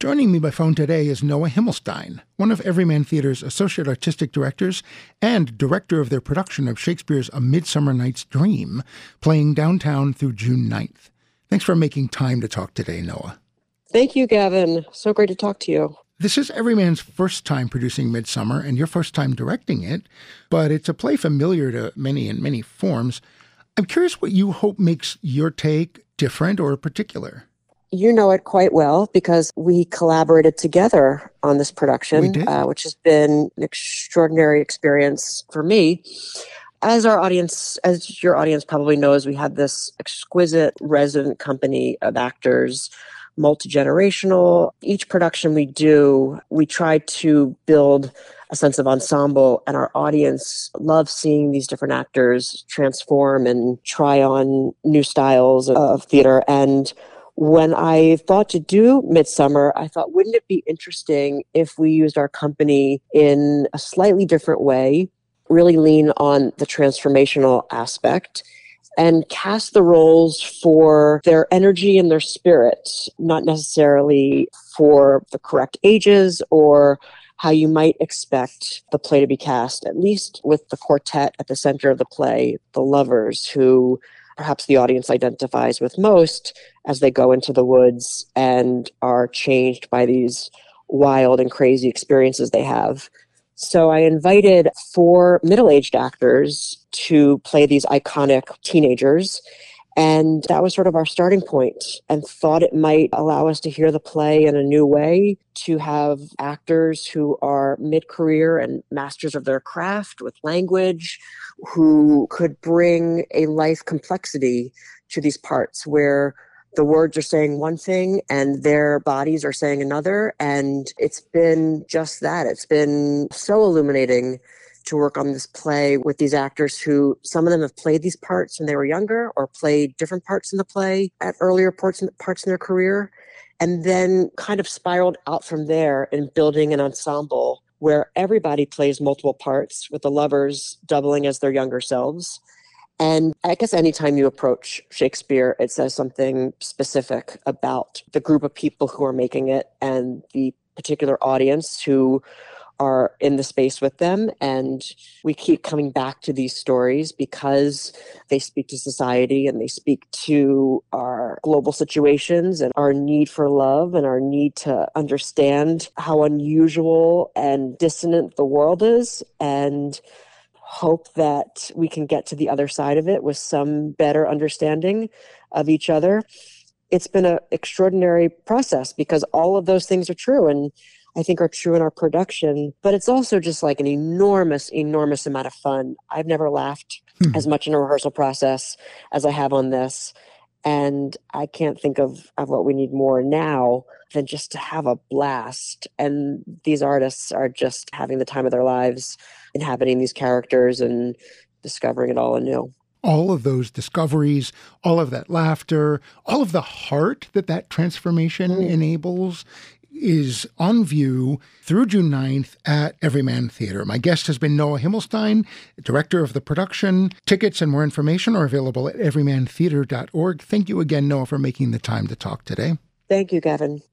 Joining me by phone today is Noah Himmelstein, one of Everyman Theater's associate artistic directors and director of their production of Shakespeare's A Midsummer Night's Dream, playing downtown through June 9th. Thanks for making time to talk today, Noah. Thank you, Gavin. So great to talk to you. This is Everyman's first time producing Midsummer and your first time directing it, but it's a play familiar to many in many forms. I'm curious what you hope makes your take different or particular. You know it quite well because we collaborated together on this production, which has been an extraordinary experience for me. As your audience probably knows, we had this exquisite resident company of actors, multi-generational. Each production we do, we try to build a sense of ensemble, and our audience loves seeing these different actors transform and try on new styles of theater. And when I thought to do Midsummer, I thought, wouldn't it be interesting if we used our company in a slightly different way, really lean on the transformational aspect, and cast the roles for their energy and their spirit, not necessarily for the correct ages or how you might expect the play to be cast, at least with the quartet at the center of the play, the lovers, who perhaps the audience identifies with most as they go into the woods and are changed by these wild and crazy experiences they have. So I invited 4 middle-aged actors to play these iconic teenagers, and that was sort of our starting point, and thought it might allow us to hear the play in a new way, to have actors who are mid-career and masters of their craft with language, who could bring a life complexity to these parts where the words are saying one thing and their bodies are saying another. And it's been just that. It's been so illuminating to work on this play with these actors who, some of them have played these parts when they were younger or played different parts in the play at earlier parts in their career, and then kind of spiraled out from there in building an ensemble where everybody plays multiple parts, with the lovers doubling as their younger selves. And I guess anytime you approach Shakespeare, it says something specific about the group of people who are making it and the particular audience who are in the space with them. And we keep coming back to these stories because they speak to society and they speak to our global situations and our need for love and our need to understand how unusual and dissonant the world is, and hope that we can get to the other side of it with some better understanding of each other. It's been an extraordinary process because all of those things are true, and I think are true in our production, but it's also just like an enormous, enormous amount of fun. I've never laughed as much in a rehearsal process as I have on this. And I can't think of what we need more now than just to have a blast. And these artists are just having the time of their lives inhabiting these characters and discovering it all anew. All of those discoveries, all of that laughter, all of the heart that transformation enables is on view through June 9th at Everyman Theater. My guest has been Noah Himmelstein, director of the production. Tickets and more information are available at everymantheater.org. Thank you again, Noah, for making the time to talk today. Thank you, Gavin.